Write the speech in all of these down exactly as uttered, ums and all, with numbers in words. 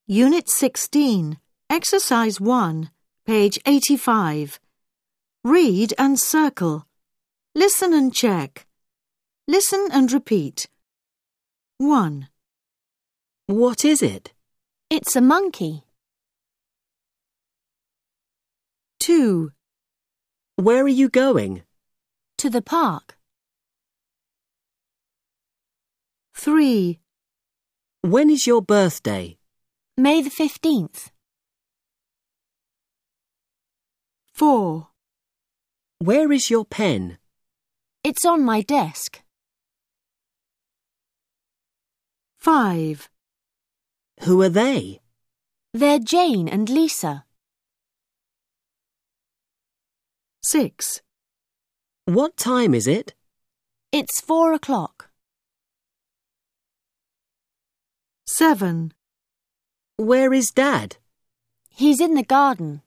Unit sixteen, Exercise one, page eighty-five. Read and circle. Listen and check. Listen and repeat. one. What is it? It's a monkey. two. Where are you going? To the park. three. When is your birthday? May the fifteenth. four. Where is your pen? It's on my desk. five. Who are they? They're Jane and Lisa. six. What time is it? It's four o'clock. seven. Where is Dad? He's in the garden.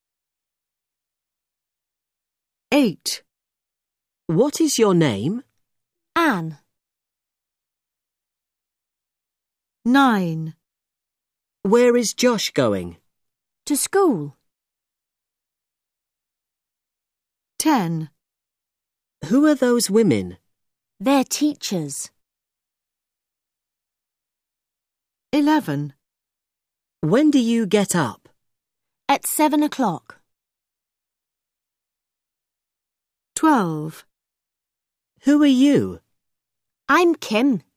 eight. What is your name? Anne. nine. Where is Josh going? To school. ten. Who are those women? They're teachers. eleven. When do you get up? At seven o'clock. twelve. Who are you? I'm Kim.